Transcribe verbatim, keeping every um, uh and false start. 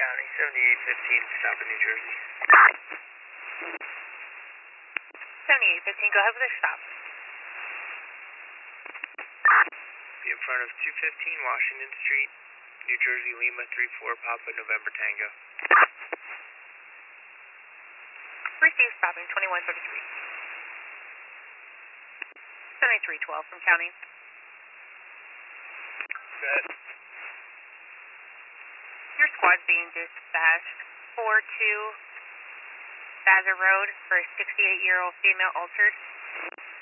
County, seventy-eight fifteen, stop in New Jersey. seventy-eight fifteen, go ahead with your stop. Be in front of two fifteen Washington Street, New Jersey, Lima, three four Papa, November Tango. Receive stopping twenty-one thirty-three. seventy-three twelve from County. Good. Your squad's being dispatched four two Baza Road for a sixty-eight-year-old female altered.